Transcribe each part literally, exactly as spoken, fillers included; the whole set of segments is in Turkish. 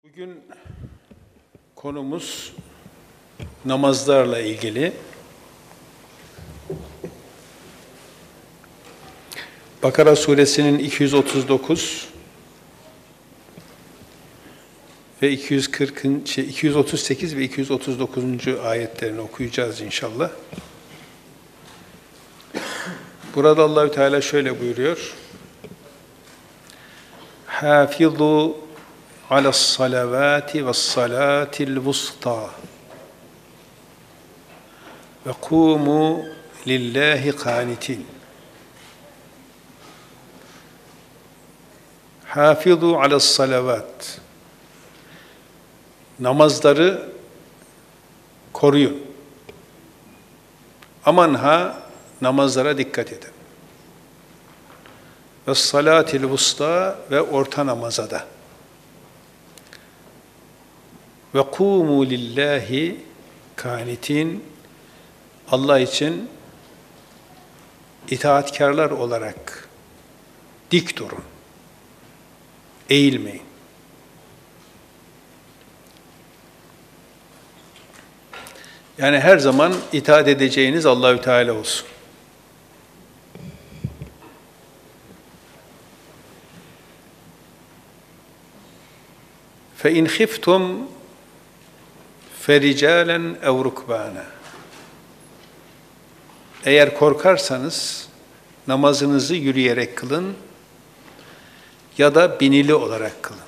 Bugün konumuz namazlarla ilgili. Bakara suresinin iki yüz otuz dokuz ve iki yüz kırk, şey, iki yüz otuz sekiz ve iki yüz otuz dokuzuncu ayetlerini okuyacağız inşallah. Burada Allahü Teala şöyle buyuruyor: Hafizu alas salavati ve's salatil vusta ve kumu lillahi kanitin. Hafizu alas salavat. Namazları koruyun. Aman ha, namazlara dikkat edin. Ve salatil vusta, ve orta namaza da. Ve kumu lillahi kanitin. Allah için itaatkarlar olarak dik durun. Eğilmeyin. Yani her zaman itaat edeceğiniz Allahü Teala olsun. Fe in khiftum fericalen ev rukbana. Eğer korkarsanız namazınızı yürüyerek kılın ya da binili olarak kılın.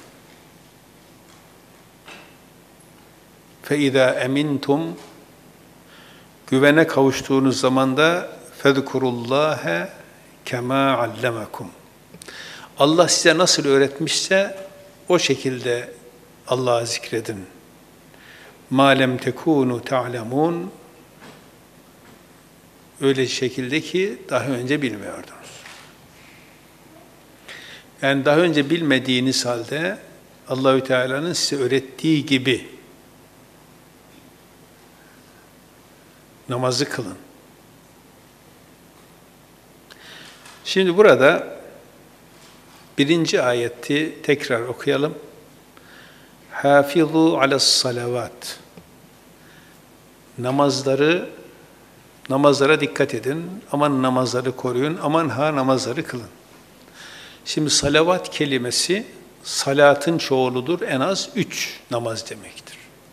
Fe izâ emintum, güvene kavuştuğunuz zaman da fezkurullâhe kemâ allemekum. Allah size nasıl öğretmişse o şekilde Allah'ı zikredin. Mâ lem tekûnû ta'lemûn, öyle şekilde ki daha önce bilmiyordunuz. Yani daha önce bilmediğiniz halde Allahü Teala'nın size öğrettiği gibi namazı kılın. Şimdi burada birinci ayeti tekrar okuyalım. Hafizu alas salavat. Namazları, namazlara dikkat edin. Aman namazları koruyun. Aman ha namazları kılın. Şimdi salavat kelimesi salatın çoğuludur. En az üç namaz demektir.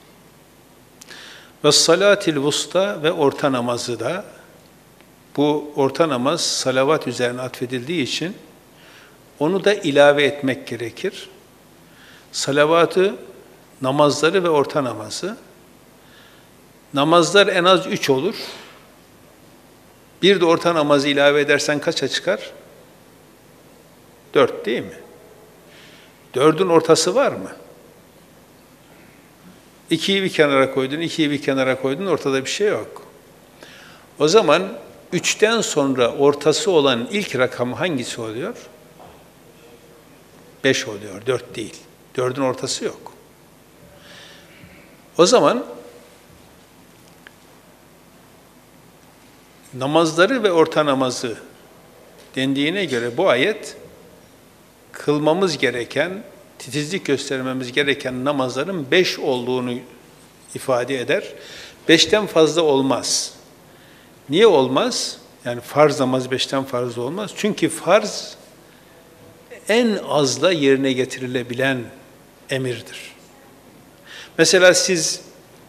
Ve salatil vusta, ve orta namazı da, bu orta namaz salavat üzerine atfedildiği için onu da ilave etmek gerekir. Salavatı, namazları ve orta namazı. Namazlar en az üç olur. Bir de orta namazı ilave edersen kaça çıkar? Dört değil mi? Dördün ortası var mı? İkiyi bir kenara koydun, ikiyi bir kenara koydun, ortada bir şey yok. O zaman üçten sonra ortası olan ilk rakam hangisi oluyor? Beş oluyor, dört değil. Dördün ortası yok. O zaman namazları ve orta namazı dendiğine göre bu ayet kılmamız gereken, titizlik göstermemiz gereken namazların beş olduğunu ifade eder. Beşten fazla olmaz. Niye olmaz? Yani farz namaz beşten fazla olmaz. Çünkü farz en azla yerine getirilebilen emirdir. Mesela siz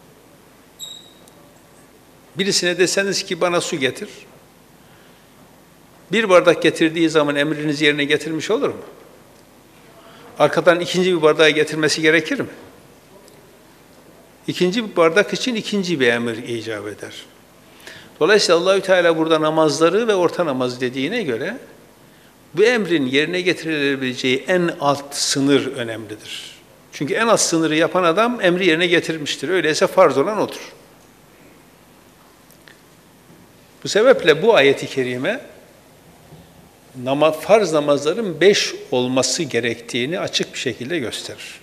birisine deseniz ki bana su getir, bir bardak getirdiği zaman emrinizi yerine getirmiş olur mu? Arkadan ikinci bir bardağı getirmesi gerekir mi? İkinci bir bardak için ikinci bir emir icap eder. Dolayısıyla Allahü Teala burada namazları ve orta namaz dediğine göre bu emrin yerine getirilebileceği en alt sınır önemlidir. Çünkü en alt sınırı yapan adam emri yerine getirmiştir. Öyleyse farz olan odur. Bu sebeple bu ayeti kerime Nama, farz namazların beş olması gerektiğini açık bir şekilde gösterir.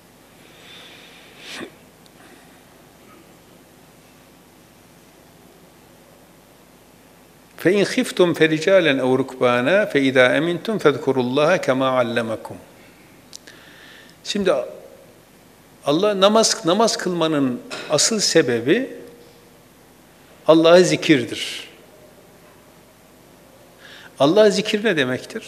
فَاِنْ خِفْتُمْ فَرِجَالًا اَوْ رُكْبَانًا فَاِذَا اَمِنْتُمْ فَاذْكُرُوا اللّٰهَ كَمَا عَلَّمَكُمْ. Şimdi Allah namaz namaz kılmanın asıl sebebi Allah'a zikirdir. Allah'a zikir ne demektir?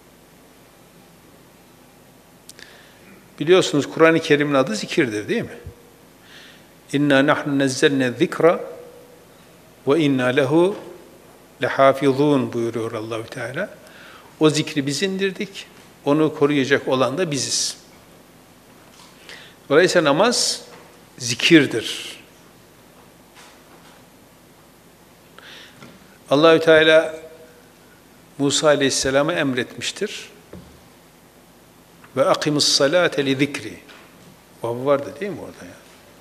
Biliyorsunuz Kur'an-ı Kerim'in adı zikirdir, değil mi? İnna nahnu nazzalna zikra ve inna lehu lehafizun buyuruyor Allahü Teala. O zikri biz indirdik. Onu koruyacak olan da biziz. Dolayısıyla namaz zikirdir. Allahü Teala Musa Aleyhisselam'a emretmiştir. Ve akimus salate li zikri. Vav vardı değil mi orada ya?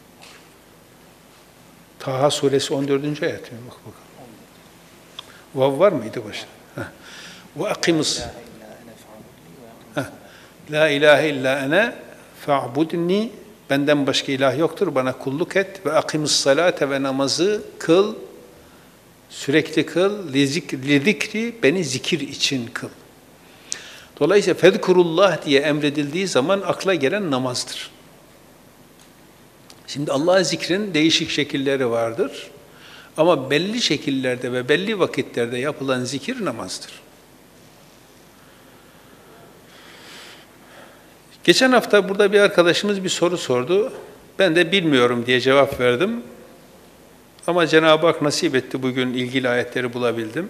Taha suresi on dördüncü ayet mi? Bak bakalım. Vav var mıydı başta? Ve akimus La ilahe illa ene fa'budni, benden başka ilah yoktur, bana kulluk et. Ve akimus salate, ve namazı kıl, sürekli kıl. Li zikri, beni zikir için kıl. Dolayısıyla fezkurullah diye emredildiği zaman akla gelen namazdır. Şimdi Allah'ın zikrin değişik şekilleri vardır. Ama belli şekillerde ve belli vakitlerde yapılan zikir namazdır. Geçen hafta burada bir arkadaşımız bir soru sordu. Ben de bilmiyorum diye cevap verdim. Ama Cenab-ı Hak nasip etti, bugün ilgili ayetleri bulabildim.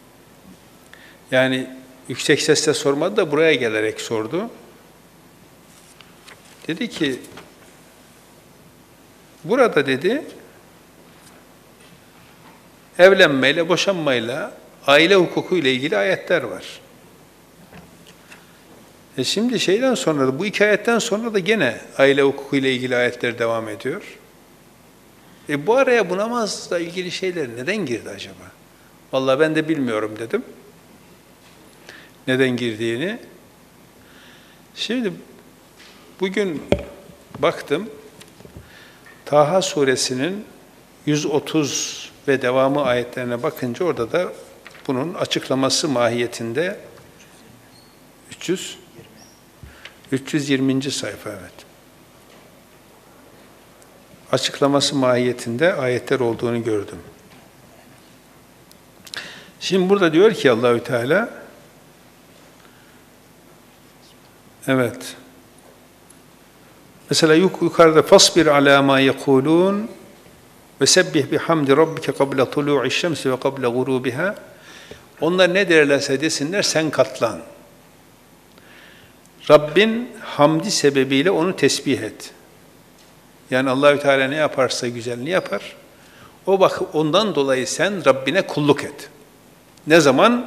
Yani yüksek sesle sormadı da buraya gelerek sordu. Dedi ki, burada dedi, evlenmeyle, boşanmayla, aile hukukuyla ilgili ayetler var. E şimdi şeyden sonra da, bu iki ayetten sonra da gene aile hukukuyla ilgili ayetler devam ediyor. E bu araya bu namazla ilgili şeyler neden girdi acaba? Vallahi ben de bilmiyorum dedim. Neden girdiğini. Şimdi bugün baktım, Taha suresinin yüz otuz ve devamı ayetlerine bakınca orada da bunun açıklaması mahiyetinde üç yüz üç yüz yirminci sayfa, evet. Açıklaması mahiyetinde ayetler olduğunu gördüm. Şimdi burada diyor ki Allahü Teala, evet. Mesela yukarıda fasbir ala ma yekulun ve sebbih bihamdi rabbike qabla tulu'i şemsi ve qabla gurubiha. Onlar ne derlerse desinler, sen katlan. Rabbin hamdi sebebiyle onu tesbih et. Yani Allahü Teala ne yaparsa güzelini yapar. O bak, ondan dolayı sen Rabbine kulluk et. Ne zaman?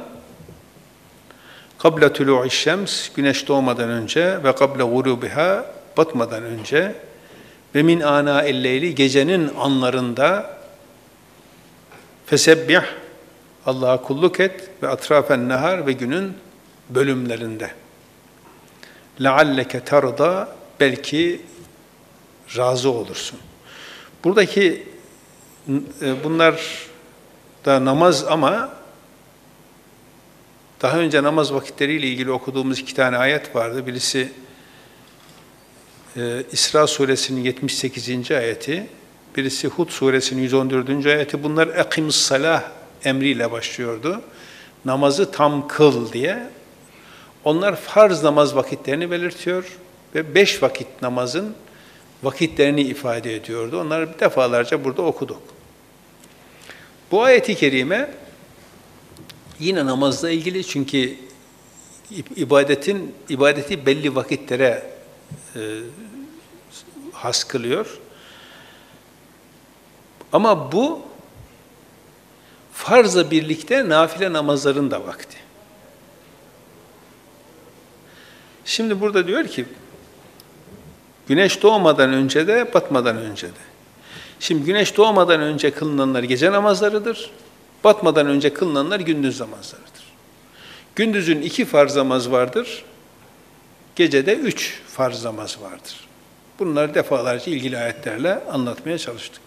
Qabla tulu'i şems, güneş doğmadan önce, ve qabla gurubiha, batmadan önce, ve min ana'il leyli, gecenin anlarında, fesebbih, Allah'a kulluk et, ve atrafen nehar, ve günün bölümlerinde. لَعَلَّكَ تَرْضَى, belki razı olursun. Buradaki bunlar da namaz, ama daha önce namaz vakitleriyle ilgili okuduğumuz iki tane ayet vardı. Birisi e, İsra suresinin yetmiş sekizinci ayeti, birisi Hud suresinin yüz on dördüncü ayeti. Bunlar ekimus salah emriyle başlıyordu. Namazı tam kıl diye. Onlar farz namaz vakitlerini belirtiyor ve beş vakit namazın vakitlerini ifade ediyordu. Onları defalarca burada okuduk. Bu ayet-i kerime yine namazla ilgili, çünkü ibadetin ibadeti belli vakitlere e, has kılıyor. Ama bu farzla birlikte nafile namazların da vakti. Şimdi burada diyor ki, güneş doğmadan önce de, batmadan önce de. Şimdi güneş doğmadan önce kılınanlar gece namazlarıdır. Batmadan önce kılınanlar gündüz namazlarıdır. Gündüzün iki farz namaz vardır. Gecede üç farz namaz vardır. Bunları defalarca ilgili ayetlerle anlatmaya çalıştık.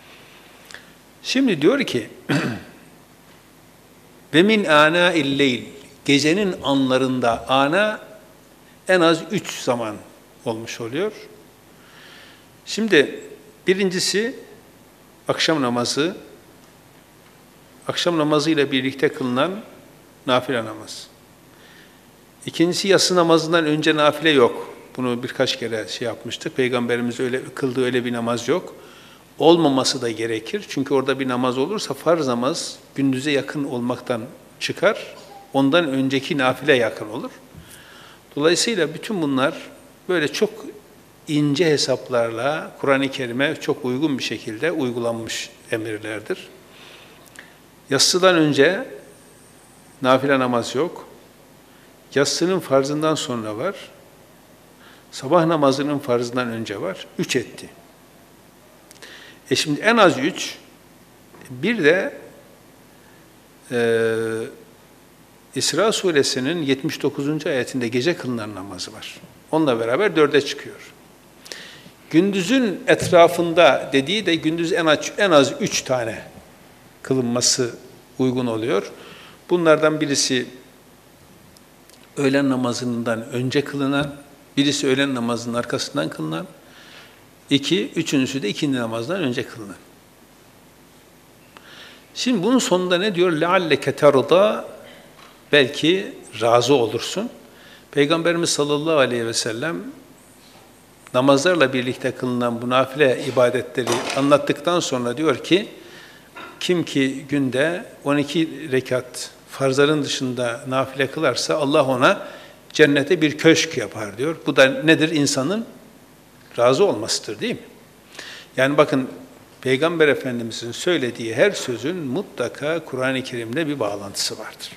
Şimdi diyor ki, ve min ana'il leyl, gecenin anlarında, ana en az üç zaman olmuş oluyor. Şimdi birincisi akşam namazı, akşam namazı ile birlikte kılınan nafile namaz. İkincisi yatsı namazından önce nafile yok. Bunu birkaç kere şey yapmıştık. Peygamberimiz öyle kıldığı öyle bir namaz yok. Olmaması da gerekir. Çünkü orada bir namaz olursa farz namaz gündüze yakın olmaktan çıkar. Ondan önceki nafile yakın olur. Dolayısıyla bütün bunlar böyle çok ince hesaplarla Kur'an-ı Kerim'e çok uygun bir şekilde uygulanmış emirlerdir. Yatsıdan önce nafile namaz yok. Yatsının farzından sonra var. Sabah namazının farzından önce var. Üç etti. E şimdi en az üç, bir de e, İsra suresinin yetmiş dokuzuncu ayetinde gece kılınan namazı var. Onunla beraber dörde çıkıyor. Gündüzün etrafında dediği de gündüz en az, en az üç tane kılınması uygun oluyor. Bunlardan birisi öğlen namazından önce kılınan, birisi öğlen namazının arkasından kılınan, iki, üçüncüsü de ikindi namazdan önce kılınan. Şimdi bunun sonunda ne diyor? لَعَلَّكَ تَرْضَى Belki razı olursun. Peygamberimiz sallallahu aleyhi ve sellem namazlarla birlikte kılınan bu nafile ibadetleri anlattıktan sonra diyor ki, kim ki günde on iki rekat farzların dışında nafile kılarsa Allah ona cennete bir köşk yapar diyor. Bu da nedir? İnsanın razı olmasıdır, değil mi? Yani bakın Peygamber Efendimiz'in söylediği her sözün mutlaka Kur'an-ı Kerim'le bir bağlantısı vardır.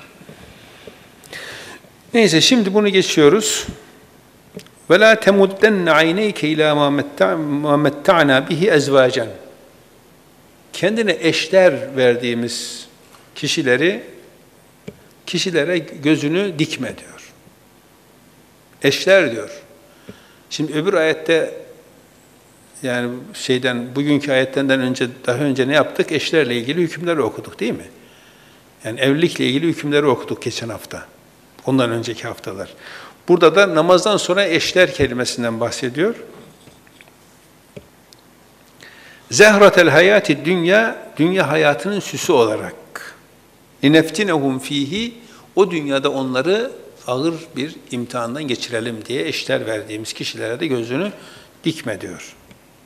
Neyse şimdi bunu geçiyoruz. وَلَا تَمُدَّنَّ عَيْنَيْكَ اِلَى مَا مَتَّعْنَا بِهِ اَزْوَاجًا Kendine eşler verdiğimiz kişileri, kişilere gözünü dikme diyor. Eşler diyor. Şimdi öbür ayette, yani şeyden, bugünkü ayetten önce, daha önce ne yaptık? Eşlerle ilgili hükümleri okuduk, değil mi? Yani evlilikle ilgili hükümleri okuduk geçen hafta. Ondan önceki haftalar. Burada da namazdan sonra eşler kelimesinden bahsediyor. Zehratel hayati dünya, dünya hayatının süsü olarak. Lineftinehum fihi, o dünyada onları ağır bir imtihandan geçirelim diye eşler verdiğimiz kişilere de gözünü dikme diyor.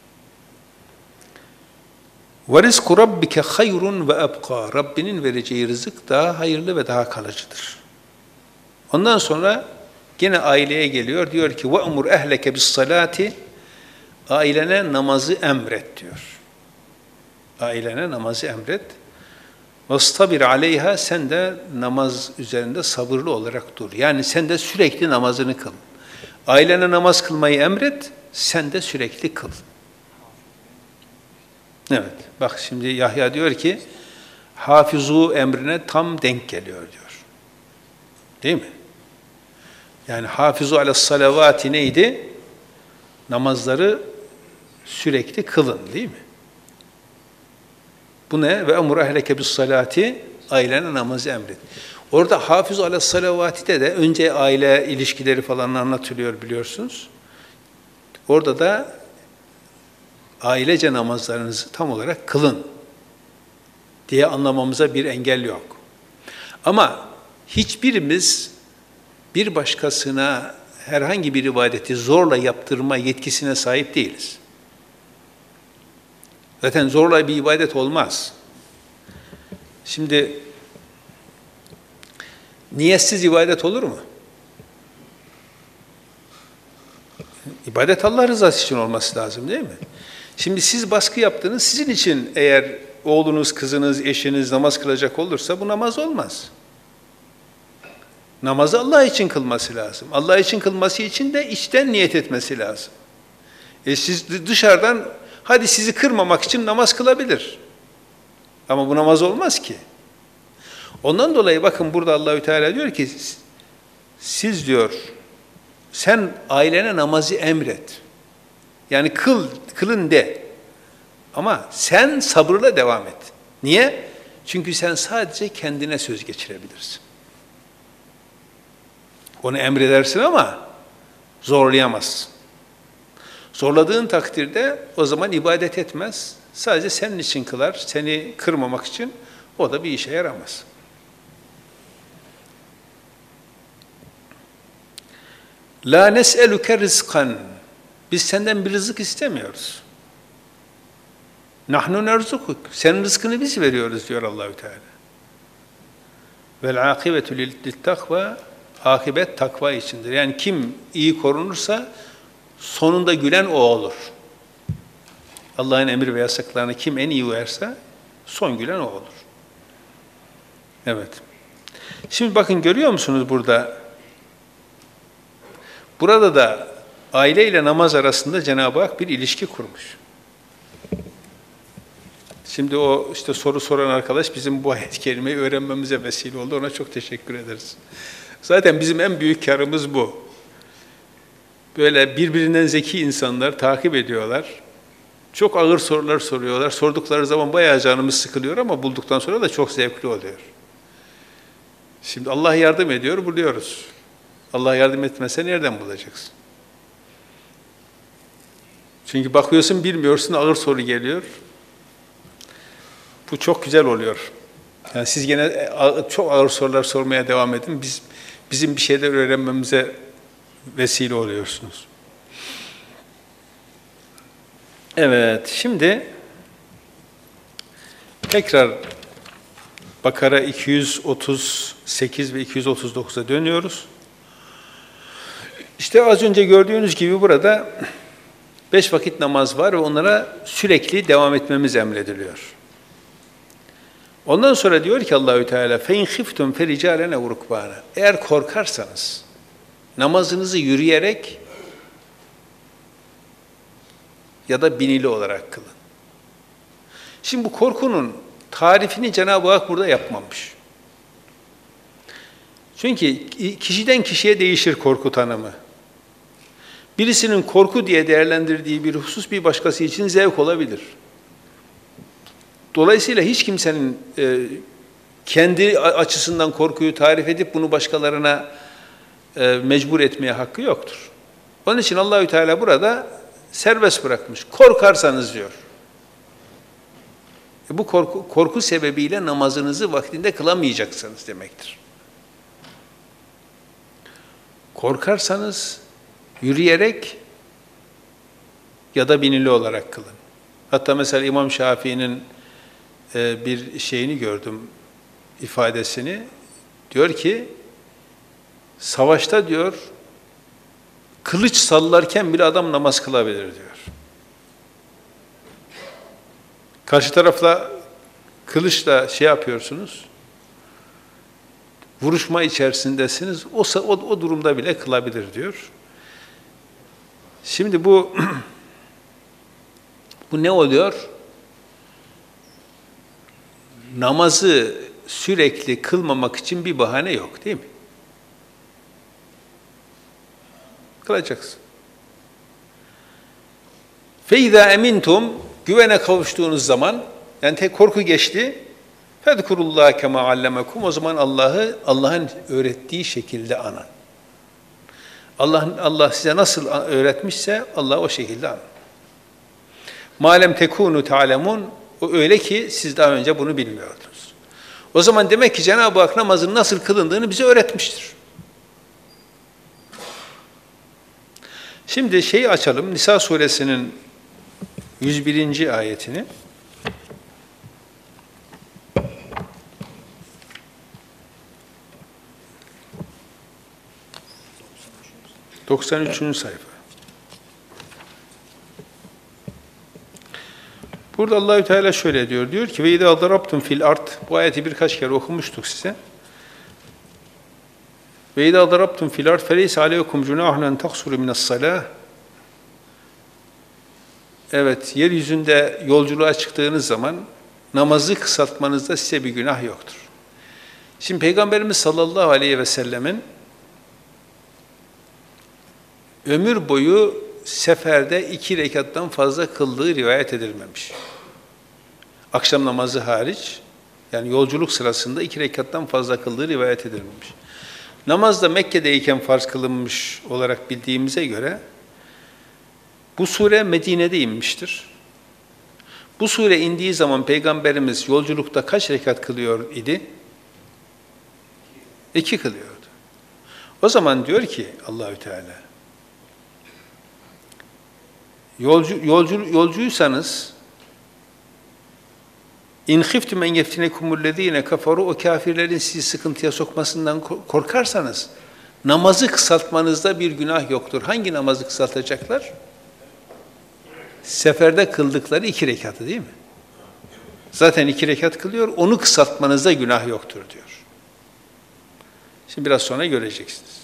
وَرِزْقُ رَبِّكَ خَيْرٌ وَأَبْقَى Rabbinin vereceği rızık daha hayırlı ve daha kalıcıdır. Ondan sonra yine aileye geliyor. Diyor ki وَأْمُرْ اَهْلَكَ بِالصَّلَاةِ Ailene namazı emret diyor. Ailene namazı emret. وَاسْتَبِرْ عَلَيْهَا Sen de namaz üzerinde sabırlı olarak dur. Yani sen de sürekli namazını kıl. Ailene namaz kılmayı emret, sen de sürekli kıl. Evet, bak şimdi Yahya diyor ki, hafizu emrine tam denk geliyor diyor. Değil mi? Yani hafizu alas salavati neydi? Namazları sürekli kılın, değil mi? Bu ne? Ve emur ehleke bis salati, ailene namazı emret. Orada hafizu alas salavatide de önce aile ilişkileri falan anlatılıyor biliyorsunuz. Orada da ailece namazlarınızı tam olarak kılın diye anlamamıza bir engel yok. Ama hiçbirimiz bir başkasına herhangi bir ibadeti zorla yaptırma yetkisine sahip değiliz. Zaten zorla bir ibadet olmaz. Şimdi niyetsiz ibadet olur mu? İbadet Allah rızası için olması lazım, değil mi? Şimdi siz baskı yaptınız, sizin için eğer oğlunuz, kızınız, eşiniz namaz kılacak olursa bu namaz olmaz. Namazı Allah için kılması lazım. Allah için kılması için de içten niyet etmesi lazım. E siz dışarıdan, hadi sizi kırmamak için namaz kılabilir. Ama bu namaz olmaz ki. Ondan dolayı bakın burada Allahü Teala diyor ki, siz diyor, sen ailene namazı emret. Yani kıl, kılın de. Ama sen sabırla devam et. Niye? Çünkü sen sadece kendine söz geçirebilirsin. Onu emredersin ama zorlayamazsın. Zorladığın takdirde o zaman ibadet etmez. Sadece senin için kılar, seni kırmamak için o da bir işe yaramaz. La nes'eluke rizkan. Biz senden bir rızık istemiyoruz. Nahnu nerzukuk. Senin rızkını biz veriyoruz diyor Allahü Teala. Vel akibetu lit takva. Akibet takva içindir. Yani kim iyi korunursa sonunda gülen o olur. Allah'ın emir ve yasaklarına kim en iyi uyarsa son gülen o olur. Evet. Şimdi bakın görüyor musunuz burada? Burada da aile ile namaz arasında Cenab-ı Hak bir ilişki kurmuş. Şimdi o işte soru soran arkadaş bizim bu ayet-i kerimeyi öğrenmemize vesile oldu. Ona çok teşekkür ederiz. Zaten bizim en büyük karımız bu. Böyle birbirinden zeki insanlar takip ediyorlar. Çok ağır sorular soruyorlar. Sordukları zaman bayağı canımız sıkılıyor ama bulduktan sonra da çok zevkli oluyor. Şimdi Allah yardım ediyor, buluyoruz. Allah yardım etmese nereden bulacaksın? Çünkü bakıyorsun bilmiyorsun, ağır soru geliyor. Bu çok güzel oluyor. Yani siz gene çok ağır sorular sormaya devam edin. Biz bizim bir şeyler öğrenmemize vesile oluyorsunuz. Evet, şimdi tekrar Bakara iki yüz otuz sekiz ve iki yüz otuz dokuza dönüyoruz. İşte az önce gördüğünüz gibi burada beş vakit namaz var ve onlara sürekli devam etmemiz emrediliyor. Ondan sonra diyor ki Allahü Teala fein khiftum fericalen ev rukbana. Eğer korkarsanız namazınızı yürüyerek ya da binili olarak kılın. Şimdi bu korkunun tarifini Cenab-ı Hak burada yapmamış. Çünkü kişiden kişiye değişir korku tanımı. Birisinin korku diye değerlendirdiği bir husus bir başkası için zevk olabilir. Dolayısıyla hiç kimsenin e, kendi açısından korkuyu tarif edip bunu başkalarına e, mecbur etmeye hakkı yoktur. Onun için Allahü Teala burada serbest bırakmış. Korkarsanız diyor. E, bu korku, korku sebebiyle namazınızı vaktinde kılamayacaksınız demektir. Korkarsanız yürüyerek ya da binili olarak kılın. Hatta mesela İmam Şafii'nin e, bir şeyini gördüm, ifadesini. Diyor ki, savaşta diyor, kılıç sallarken bile adam namaz kılabilir diyor. Karşı tarafla kılıçla şey yapıyorsunuz, vuruşma içerisindesiniz, o, o, o durumda bile kılabilir diyor. Şimdi bu bu ne oluyor? Namazı sürekli kılmamak için bir bahane yok, değil mi? Kılacaksın. فَاِذَا اَمِنْتُمْ Güvene kavuştuğunuz zaman, yani tek korku geçti, فَذْكُرُ اللّٰهَ كَمَا عَلَّمَكُمْ O zaman Allah'ı Allah'ın öğrettiği şekilde anın. Allah, Allah size nasıl öğretmişse Allah o şekilde anın. مَا لَمْ تَكُونُوا تَعْلَمُونَ O öyle ki siz daha önce bunu bilmiyordunuz. O zaman demek ki Cenab-ı Hak namazın nasıl kılındığını bize öğretmiştir. Şimdi şeyi açalım, Nisa suresinin yüz birinci ayetini. doksan üçüncü sayfa. Burada Allahü Teala şöyle diyor. Diyor ki: "Ve idâ darabtum fil ard." Bu ayeti birkaç kere okumuştuk size. "Ve idâ darabtum fil ard feleyse aleykum cunahun en taksuru mine's-salâh." Evet, yeryüzünde yolculuğa çıktığınız zaman namazı kısaltmanızda size bir günah yoktur. Şimdi Peygamberimiz sallallahu aleyhi ve sellemin ömür boyu seferde iki rekattan fazla kıldığı rivayet edilmemiş. Akşam namazı hariç, yani yolculuk sırasında iki rekattan fazla kıldığı rivayet edilmemiş. Namaz da Mekke'deyken farz kılınmış olarak bildiğimize göre, Bu sure Medine'de inmiştir. Bu sure indiği zaman Peygamberimiz yolculukta kaç rekat kılıyor idi? İki kılıyordu. O zaman diyor ki Allahü Teala, yolcu, yolcu, yolcuysanız İn khiftum en yeftinakumul-lezine kafaru, o kafirlerin sizi sıkıntıya sokmasından korkarsanız namazı kısaltmanızda bir günah yoktur. Hangi namazı kısaltacaklar? Seferde kıldıkları iki rekatı değil mi? Zaten iki rekat kılıyor, onu kısaltmanızda günah yoktur diyor. Şimdi biraz sonra göreceksiniz.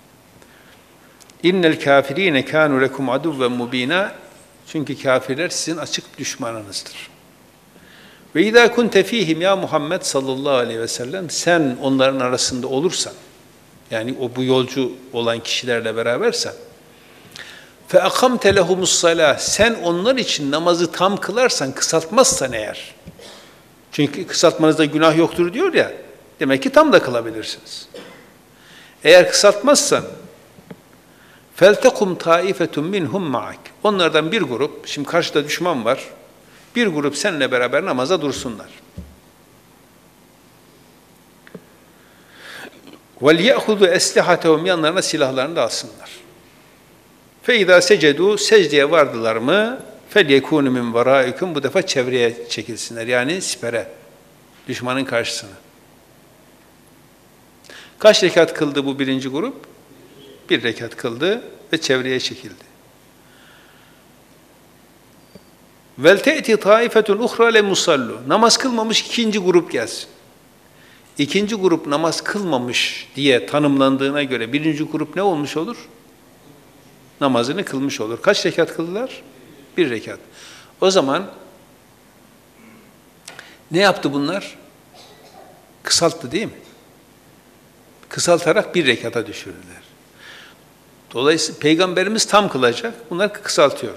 İnnel kafirine kanu lekum aduwwen mubina, çünkü kafirler sizin açık düşmanınızdır. Ve izâ kunte fîhim ya Muhammed sallallahu aleyhi ve sellem, sen onların arasında olursan, yani o bu yolcu olan kişilerle berabersen, fe akamte lehumus-salâh, sen onlar için namazı tam kılarsan, kısaltmazsan eğer, çünkü kısaltmanızda günah yoktur diyor ya, demek ki tam da kılabilirsiniz. Eğer kısaltmazsan, فَلْتَقُمْ تَائِفَةٌ مِّنْهُمْ مَعَكَ, onlardan bir grup, şimdi karşıda düşman var, bir grup seninle beraber namaza dursunlar. وَلْيَأْخُذُوا أَسْلِحَتَهُمْ, yanlarına silahlarını da alsınlar. فَاِذَا سَجَدُوا, secdeye vardılar mı, فَلْيَكُونُ مِنْ وَرَائِكُمْ, bu defa çevreye çekilsinler, yani sipere, düşmanın karşısına. Kaç rekat kıldı bu birinci grup? Bir rekat kıldı ve çevreye çekildi. وَلْتَأْتِ طَائِفَةٌ اُخْرَى لَمُصَلُّ, namaz kılmamış ikinci grup gelsin. İkinci grup namaz kılmamış diye tanımlandığına göre birinci grup ne olmuş olur? Namazını kılmış olur. Kaç rekat kıldılar? Bir rekat. O zaman ne yaptı bunlar? Kısalttı değil mi? Kısaltarak bir rekata düşürdüler. Dolayısıyla Peygamberimiz tam kılacak, bunlar kısaltıyor.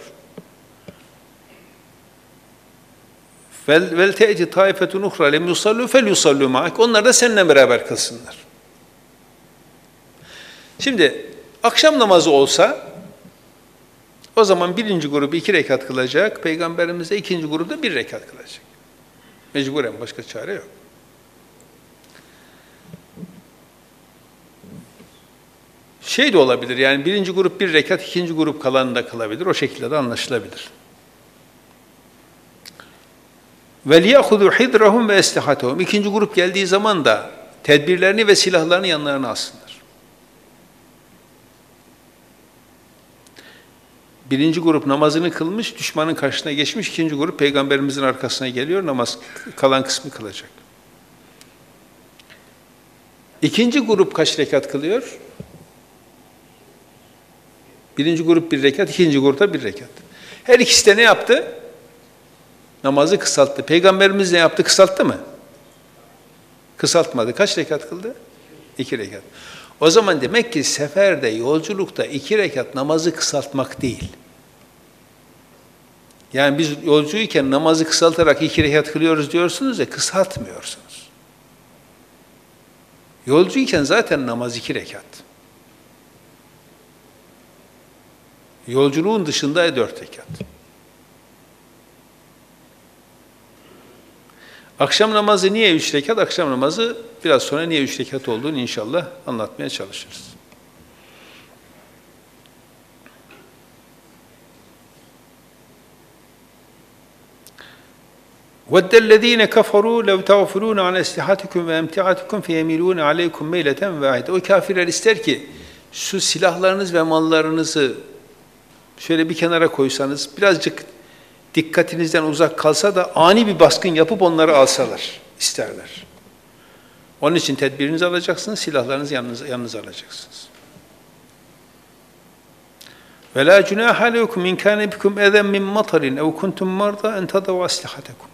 Vel te'ti taifetun uhra lem yusallu fel yusallu ma'ak, onlar da seninle beraber kılsınlar. Şimdi akşam namazı olsa o zaman birinci grubu iki rekat kılacak, Peygamberimiz de ikinci grupta bir rekat kılacak. Mecburen, başka çare yok. Şey de olabilir, yani birinci grup bir rekat, ikinci grup kalanını da kılabilir. O şekilde de anlaşılabilir. وَلْيَأْخُذُوا حِذْرَهُمْ وَاَسْلِحَتَهُمْ, İkinci grup geldiği zaman da tedbirlerini ve silahlarını yanlarına alsınlar. Birinci grup namazını kılmış, düşmanın karşısına geçmiş, ikinci grup Peygamberimizin arkasına geliyor, namaz kalan kısmı kılacak. İkinci grup kaç rekat kılıyor? Birinci grup bir rekat, ikinci grupta bir rekat. Her ikisi de ne yaptı? Namazı kısalttı. Peygamberimiz ne yaptı? Kısalttı mı? Kısaltmadı. Kaç rekat kıldı? İki rekat. O zaman demek ki seferde, yolculukta iki rekat namazı kısaltmak değil. Yani biz yolcuyken namazı kısaltarak iki rekat kılıyoruz diyorsunuz ya, kısaltmıyorsunuz. Yolcuyken zaten namaz iki rekat. Yolculuğun dışında dört rekat. Akşam namazı niye üç rekat? Akşam namazı biraz sonra niye üç rekat olduğunu inşallah anlatmaya çalışırız. وَدَّ الَّذ۪ينَ كَفَرُوا لَوْ تَغْفُرُونَ عَنْ أَسْلِحَتِكُمْ وَاَمْتِعَتِكُمْ فَيَمِلُونَ عَلَيْكُمْ مَيْلَةً وَاحِدًا. O kafirler ister ki şu silahlarınız ve mallarınızı şöyle bir kenara koysanız, birazcık dikkatinizden uzak kalsa da ani bir baskın yapıp onları alsalar isterler. Onun için tedbirinizi alacaksınız, silahlarınızı yanınıza, yanınıza alacaksınız. وَلَا جُنَاحَ عَلَيْكُمْ اِنْ كَانَ بِكُمْ اَذًا مِنْ مَطَرٍ اَوْ كُنْتُمْ مَرْضَى اَنْ تَضَوْا أَسْلِحَتَكُمْ.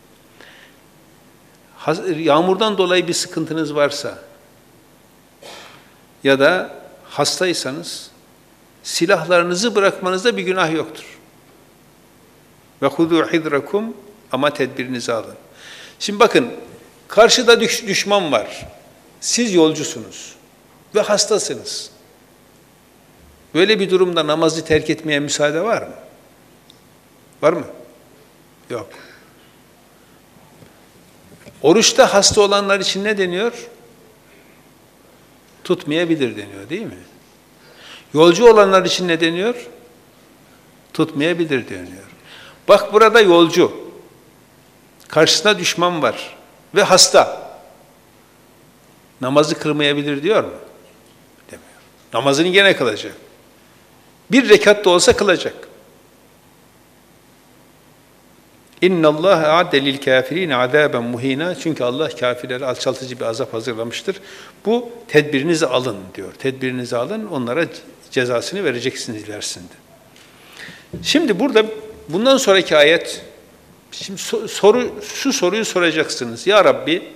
Yağmurdan dolayı bir sıkıntınız varsa ya da hastaysanız silahlarınızı bırakmanızda bir günah yoktur. وَخُذُوا حِذْرَكُمْ, ama tedbirinizi alın. Şimdi bakın, karşıda düş, düşman var. Siz yolcusunuz ve hastasınız. Böyle bir durumda namazı terk etmeye müsaade var mı? Var mı? Yok. Oruçta hasta olanlar için ne deniyor? Tutmayabilir deniyor, değil mi? Yolcu olanlar için ne deniyor? Tutmayabilir deniyor. Bak burada yolcu, karşısında düşman var ve hasta. Namazı kılmayabilir diyor mu? Demiyor. Namazını gene kılacak. Bir rekat da olsa kılacak. İnna Allah a'adde lil kafirin azaben muhina. Çünkü Allah kafirlere alçaltıcı bir azap hazırlamıştır. Bu tedbirinizi alın diyor. Tedbirinizi alın, onlara cezasını vereceksiniz ilerisinde. Şimdi burada bundan sonraki ayet, şimdi soru şu soruyu soracaksınız. Ya Rabbi,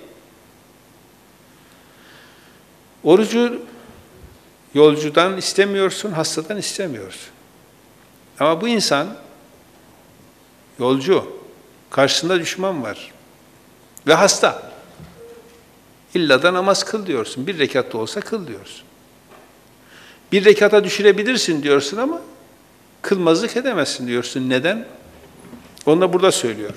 orucu yolcudan istemiyorsun, hastadan istemiyorsun. Ama bu insan yolcu, karşısında düşman var ve hasta. İlla da namaz kıl diyorsun. Bir rekat da olsa kıl diyorsun. Bir rekata düşürebilirsin diyorsun ama kılmazlık edemezsin diyorsun. Neden? Onu da burada söylüyor.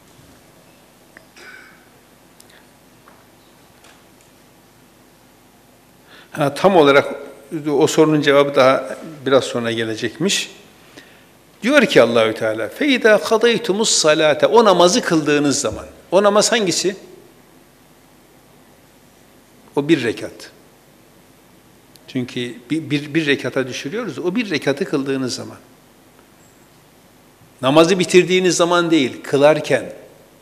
Ha, tam olarak o sorunun cevabı daha biraz sonra gelecekmiş. Diyor ki Allahü Teala: "Feyda kadaytumus salate." O namazı kıldığınız zaman. O namaz hangisi? O bir rekat. Çünkü bir, bir, bir rekata düşürüyoruz. O bir rekatı kıldığınız zaman. Namazı bitirdiğiniz zaman değil, kılarken.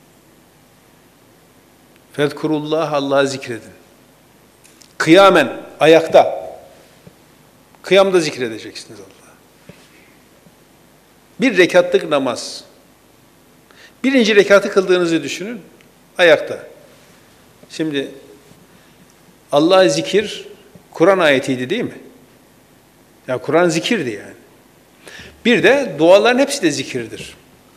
Fezkurullah, Allah'ı zikredin. Kıyamen, ayakta. Kıyamda zikredeceksiniz Allah'ı. Bir rekatlık namaz. Birinci rekatı kıldığınızı düşünün, ayakta. Şimdi Allah'ı zikir, Kur'an ayetiydi değil mi? Yani Kur'an zikirdi yani. Bir de duaların hepsi de zikirdir.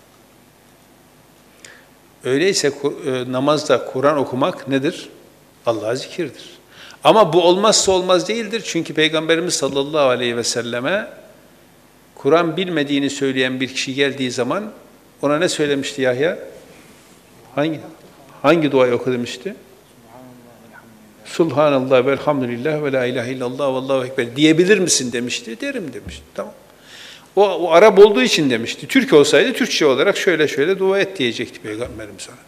Öyleyse namazda Kur'an okumak nedir? Allah'a zikirdir. Ama bu olmazsa olmaz değildir. Çünkü Peygamberimiz sallallahu aleyhi ve selleme Kur'an bilmediğini söyleyen bir kişi geldiği zaman ona ne söylemişti Yahya? Hangi hangi duayı oku demişti? Subhanallah ve elhamdülillah ve la ilahe illallah ve allahu ekber diyebilir misin demişti. Derim demişti. Tamam. O, o Arap olduğu için demişti. Türk olsaydı Türkçe olarak şöyle şöyle dua et diyecekti Peygamberimiz sana.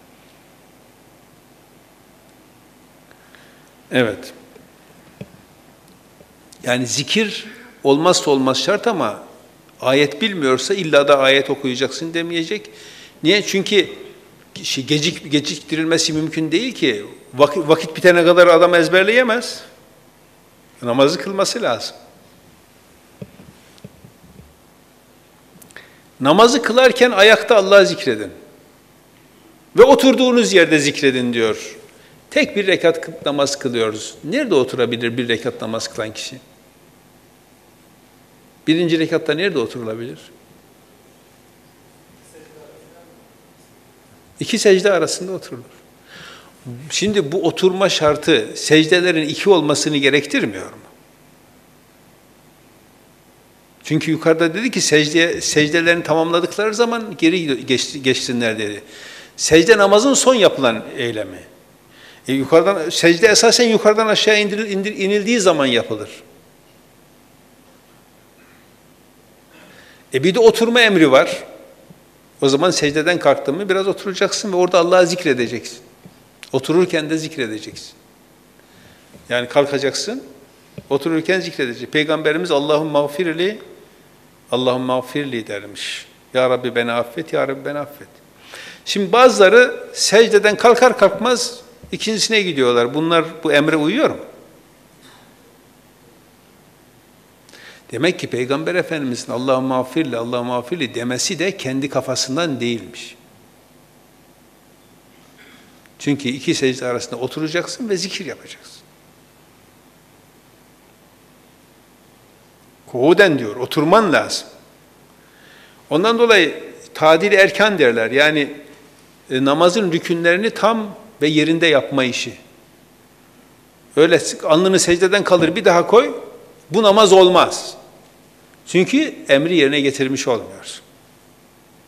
Evet. Yani zikir olmazsa olmaz şart ama ayet bilmiyorsa illa da ayet okuyacaksın demeyecek. Niye? Çünkü gecik, geciktirilmesi mümkün değil ki. Vakit, vakit bitene kadar adam ezberleyemez. Namazı kılması lazım. Namazı kılarken ayakta Allah'ı zikredin. Ve oturduğunuz yerde zikredin diyor. Tek bir rekat namaz kılıyoruz. Nerede oturabilir bir rekat namaz kılan kişi? Birinci rekatta nerede oturulabilir? İki secde arasında oturulur. Şimdi bu oturma şartı secdelerin iki olmasını gerektirmiyor mu? Çünkü yukarıda dedi ki secde, secdelerini tamamladıkları zaman geri geç, geçsinler dedi. Secde namazın son yapılan eylemi. E yukarıdan, secde esasen yukarıdan aşağı indir, indir, inildiği zaman yapılır. E bir de oturma emri var. O zaman secdeden kalktın mı biraz oturacaksın ve orada Allah'ı zikredeceksin. Otururken de zikredeceksin. Yani kalkacaksın, otururken zikredeceksin. Peygamberimiz Allahümme mağfirli, Allahümme mağfirli dermiş. Ya Rabbi beni affet, Ya Rabbi beni affet. Şimdi bazıları secdeden kalkar kalkmaz ikincisine gidiyorlar. Bunlar bu emre uyuyor mu? Demek ki Peygamber Efendimiz'in Allahümme mağfirli, Allahümme mağfirli demesi de kendi kafasından değilmiş. Çünkü iki secde arasında oturacaksın ve zikir yapacaksın. Kuvuden diyor, oturman lazım. Ondan dolayı tadil erkan derler. Yani e, namazın rükünlerini tam ve yerinde yapma işi. Öyle alnını secdeden kalır bir daha koy, bu namaz olmaz. Çünkü emri yerine getirmiş olmuyorsun.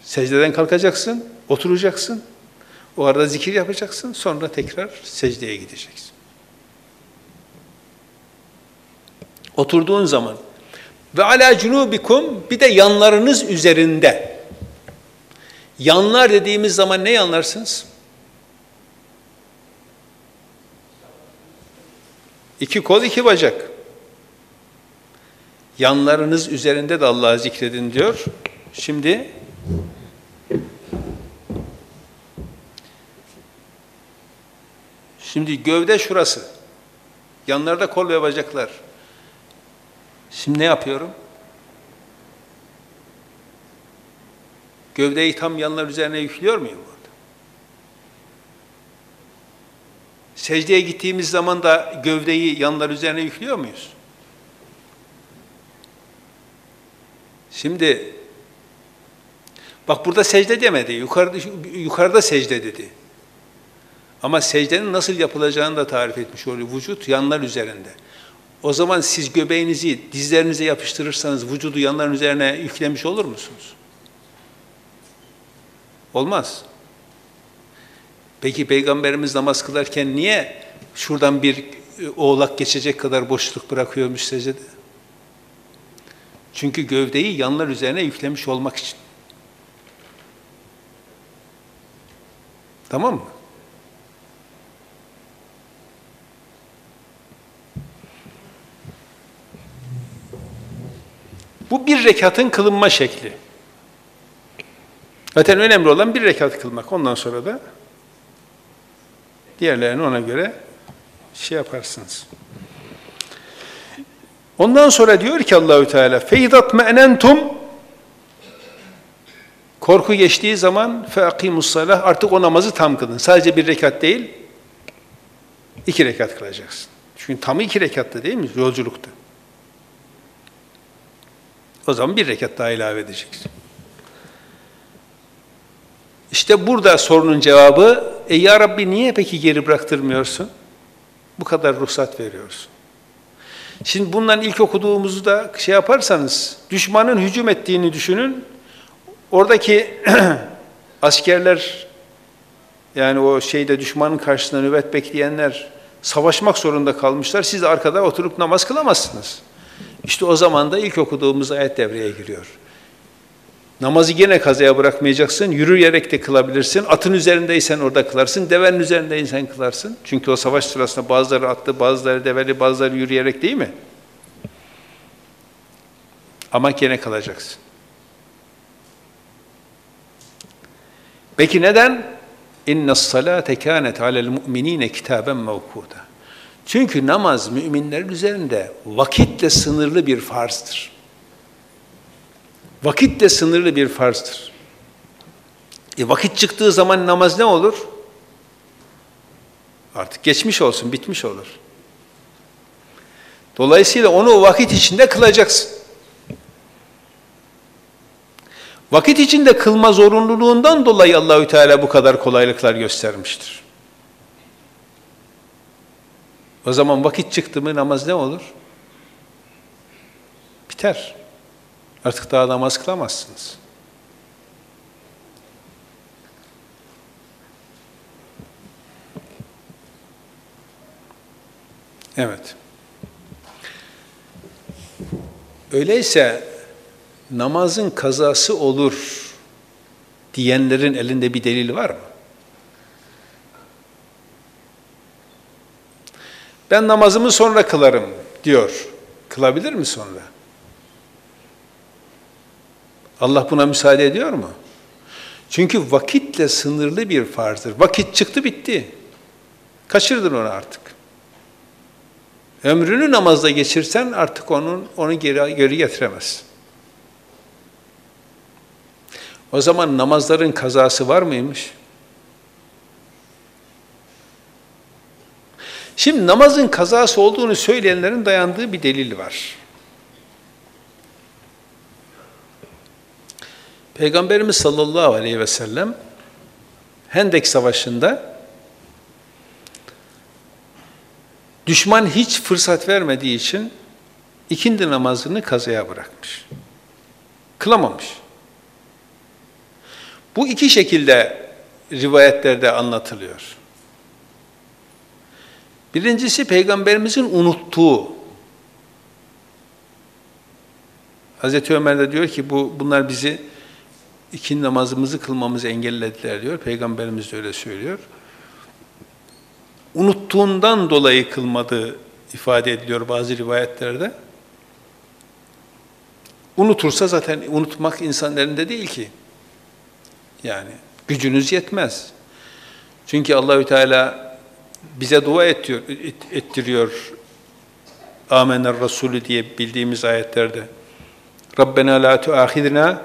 Secdeden kalkacaksın, oturacaksın. O arada zikir yapacaksın, sonra tekrar secdeye gideceksin. Oturduğun zaman ve ala cunubikum, bir de yanlarınız üzerinde. Yanlar dediğimiz zaman ne yanlarsınız? İki kol, iki bacak. Yanlarınız üzerinde de Allah'ı zikredin diyor. Şimdi Şimdi gövde şurası. Yanlarda kol ve bacaklar. Şimdi ne yapıyorum? Gövdeyi tam yanlar üzerine yüklüyor muyum orada? Secdeye gittiğimiz zaman da gövdeyi yanlar üzerine yüklüyor muyuz? Şimdi bak burada secde demedi. Yukarıda, yukarıda secde dedi. Ama secdenin nasıl yapılacağını da tarif etmiş oluyor. Vücut yanlar üzerinde. O zaman siz göbeğinizi dizlerinize yapıştırırsanız vücudu yanların üzerine yüklemiş olur musunuz? Olmaz. Peki Peygamberimiz namaz kılarken niye şuradan bir oğlak geçecek kadar boşluk bırakıyormuş secdede? Çünkü gövdeyi yanlar üzerine yüklemiş olmak için. Tamam mı? Bu bir rekatın kılınma şekli. Zaten önemli olan bir rekat kılmak. Ondan sonra da diğerlerini ona göre şey yaparsınız. Ondan sonra diyor ki Allahü Teala feydat me'nentum, korku geçtiği zaman feakimus salah, artık o namazı tam kılın. Sadece bir rekat değil, iki rekat kılacaksın. Çünkü tamı iki rekatta değil mi? Yolculukta. O zaman bir rekat daha ilave edeceksin. İşte burada sorunun cevabı, e ya Rabbi niye peki geri bıraktırmıyorsun? Bu kadar ruhsat veriyorsun. Şimdi bundan ilk okuduğumuzu da şey yaparsanız, düşmanın hücum ettiğini düşünün. Oradaki askerler, yani o şeyde düşmanın karşısında nöbet bekleyenler savaşmak zorunda kalmışlar. Siz de arkada oturup namaz kılamazsınız. İşte o zaman da ilk okuduğumuz ayet devreye giriyor. Namazı gene kazaya bırakmayacaksın, yürüyerek de kılabilirsin. Atın üzerindeysen orada kılarsın, devenin üzerindeysen kılarsın. Çünkü o savaş sırasında bazıları atlı, bazıları develi, bazıları yürüyerek değil mi? Ama gene kalacaksın. Peki neden? اِنَّ الصَّلَاةَ كَانَتْ عَلَى الْمُؤْمِنِينَ كِتَابًا مَوْقُودًا. Çünkü namaz müminlerin üzerinde vakitle sınırlı bir farzdır. Vakitle sınırlı bir farzdır. E vakit çıktığı zaman namaz ne olur? Artık geçmiş olsun, bitmiş olur. Dolayısıyla onu o vakit içinde kılacaksın. Vakit içinde kılma zorunluluğundan dolayı Allahü Teala bu kadar kolaylıklar göstermiştir. O zaman vakit çıktı mı namaz ne olur? Biter. Artık daha namaz kılamazsınız. Evet. Öyleyse namazın kazası olur diyenlerin elinde bir delil var mı? Ben namazımı sonra kılarım diyor. Kılabilir mi sonra? Allah buna müsaade ediyor mu? Çünkü vakitle sınırlı bir farzdır. Vakit çıktı bitti. Kaçırdın onu artık. Ömrünü namazda geçirsen artık onun onu geri, geri getiremezsin. O zaman namazların kazası var mıymış? Şimdi namazın kazası olduğunu söyleyenlerin dayandığı bir delil var. Peygamberimiz sallallahu aleyhi ve sellem Hendek Savaşı'nda düşman hiç fırsat vermediği için ikindi namazını kazaya bırakmış. Kılamamış. Bu iki şekilde rivayetlerde anlatılıyor. Birincisi Peygamberimizin unuttuğu. Hazreti Ömer de diyor ki bu bunlar bizi ikindi namazımızı kılmamızı engellediler diyor. Peygamberimiz de öyle söylüyor. Unuttuğundan dolayı kılmadığı ifade ediliyor bazı rivayetlerde. Unutursa zaten unutmak insan elinde değil ki. Yani gücünüz yetmez. Çünkü Allahü Teala bize dua ettiriyor, ettiriyor. Amener Resulü diye bildiğimiz ayetlerde. Rabbena la tuâkhidna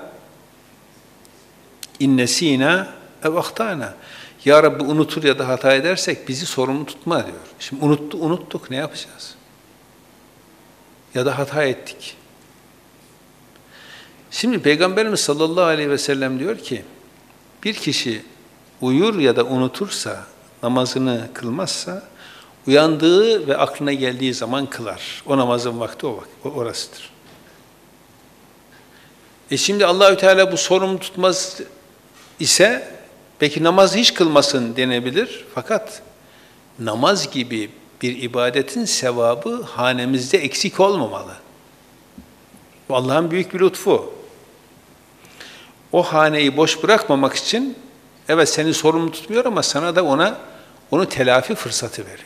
in nesînâ ev ahtâna. Ya Rabbi unutur ya da hata edersek bizi sorumlu tutma diyor. Şimdi unuttu, unuttuk ne yapacağız? Ya da hata ettik. Şimdi Peygamberimiz sallallahu aleyhi ve sellem diyor ki bir kişi uyur ya da unutursa, namazını kılmazsa uyandığı ve aklına geldiği zaman kılar. O namazın vakti o vakit, orasıdır. E şimdi Allahü Teala bu sorumlu tutmaz ise peki namaz hiç kılmasın denebilir. Fakat namaz gibi bir ibadetin sevabı hanemizde eksik olmamalı. Bu Allah'ın büyük bir lütfu. O haneyi boş bırakmamak için evet seni sorumlu tutmuyor ama sana da ona onu telafi fırsatı veriyor.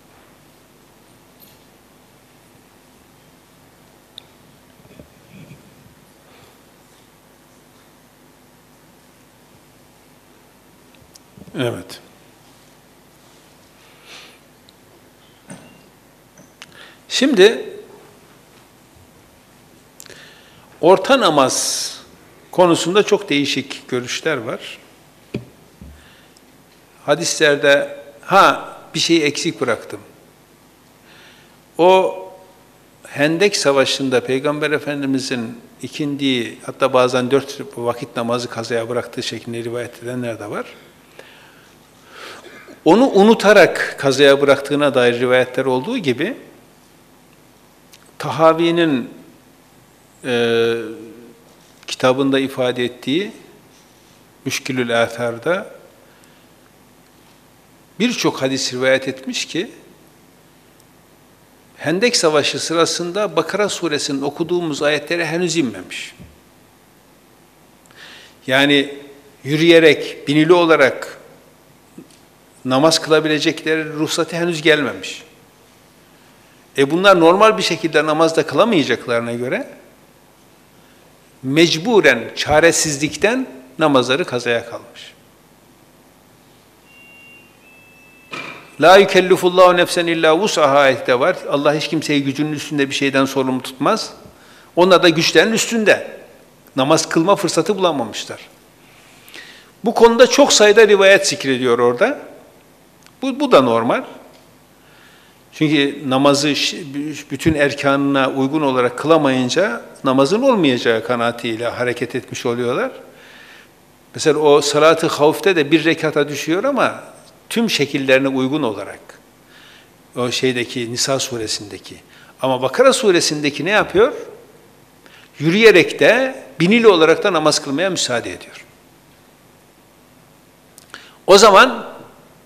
Evet. Şimdi orta namaz konusunda çok değişik görüşler var. Hadislerde ha bir şeyi eksik bıraktım. O Hendek Savaşı'nda Peygamber Efendimizin ikindi hatta bazen dört vakit namazı kazaya bıraktığı şeklinde rivayet edenler de var. Onu unutarak kazaya bıraktığına dair rivayetler olduğu gibi Tahavi'nin e, kitabında ifade ettiği Müşkilül Âthâr'da birçok hadis rivayet etmiş ki Hendek Savaşı sırasında Bakara suresinin okuduğumuz ayetleri henüz inmemiş. Yani yürüyerek, binili olarak namaz kılabilecekleri ruhsatı henüz gelmemiş. E bunlar normal bir şekilde namazda kılamayacaklarına göre mecburen, çaresizlikten namazları kazaya kalmış. La yükellifullahu nefsen illa vus'aha ayette var. Allah hiç kimseyi gücünün üstünde bir şeyden sorumlu tutmaz. Onlar da güçlerin üstünde. Namaz kılma fırsatı bulamamışlar. Bu konuda çok sayıda rivayet zikrediyor orada. Bu, bu da normal. Çünkü namazı bütün erkanına uygun olarak kılamayınca namazın olmayacağı kanaatiyle hareket etmiş oluyorlar. Mesela o salat-ı havfte de bir rekata düşüyor ama tüm şekillerine uygun olarak. O şeydeki Nisa suresindeki. Ama Bakara suresindeki ne yapıyor? Yürüyerek de binili olarak da namaz kılmaya müsaade ediyor. O zaman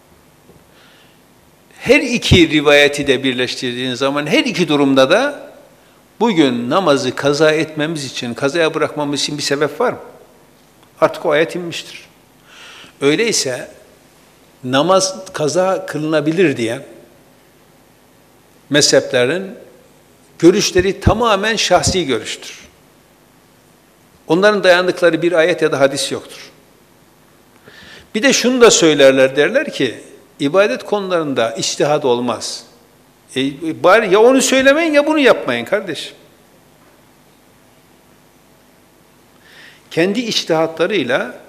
her iki rivayeti de birleştirdiğin zaman her iki durumda da bugün namazı kaza etmemiz için, kazaya bırakmamız için bir sebep var mı? Artık o ayet inmiştir. Öyleyse namaz kaza kılınabilir diye mezheplerin görüşleri tamamen şahsi görüştür. Onların dayandıkları bir ayet ya da hadis yoktur. Bir de şunu da söylerler, derler ki ibadet konularında içtihad olmaz. E, bari ya onu söylemeyin ya bunu yapmayın kardeşim. Kendi içtihatlarıyla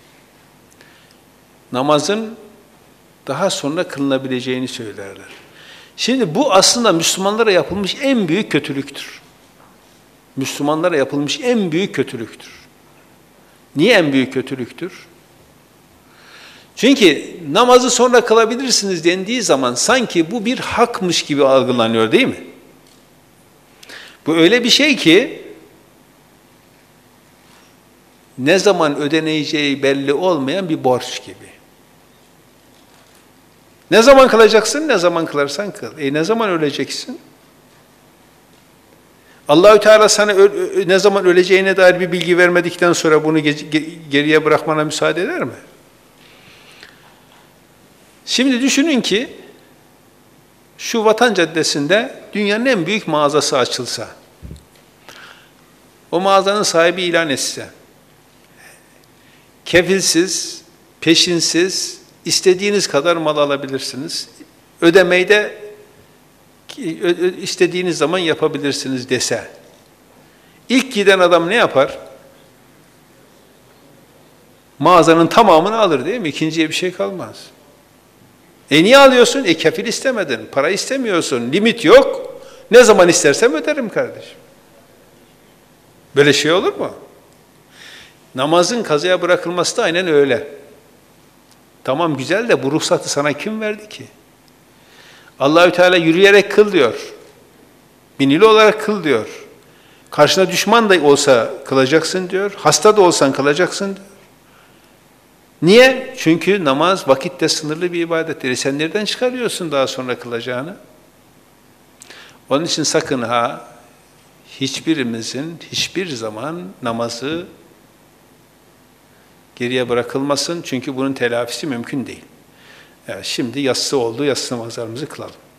namazın daha sonra kılınabileceğini söylerler. Şimdi bu aslında Müslümanlara yapılmış en büyük kötülüktür. Müslümanlara yapılmış en büyük kötülüktür. Niye en büyük kötülüktür? Çünkü namazı sonra kılabilirsiniz dendiği zaman sanki bu bir hakmış gibi algılanıyor değil mi? Bu öyle bir şey ki ne zaman ödeneceği belli olmayan bir borç gibi. Ne zaman kılacaksın, ne zaman kılarsan kıl. E ne zaman öleceksin? Allahü Teala sana ne zaman öleceğine dair bir bilgi vermedikten sonra bunu geriye bırakmana müsaade eder mi? Şimdi düşünün ki şu Vatan Caddesi'nde dünyanın en büyük mağazası açılsa, o mağazanın sahibi ilan etse, kefilsiz, peşinsiz, istediğiniz kadar mal alabilirsiniz, ödemeyi de istediğiniz zaman yapabilirsiniz dese, ilk giden adam ne yapar? Mağazanın tamamını alır değil mi? İkinciye bir şey kalmaz. E niye alıyorsun? E kefil istemedin, para istemiyorsun, limit yok. Ne zaman istersem öderim kardeşim. Böyle şey olur mu? Namazın kazaya bırakılması da aynen öyle. Tamam güzel de bu ruhsatı sana kim verdi ki? Allahü Teala yürüyerek kıl diyor. Binili olarak kıl diyor. Karşına düşman da olsa kılacaksın diyor. Hasta da olsan kılacaksın diyor. Niye? Çünkü namaz vakitte sınırlı bir ibadettir. Sen nereden çıkarıyorsun daha sonra kılacağını? Onun için sakın ha hiçbirimizin hiçbir zaman namazı geriye bırakılmasın. Çünkü bunun telafisi mümkün değil. Yani şimdi yatsı oldu, yatsı namazlarımızı kılalım.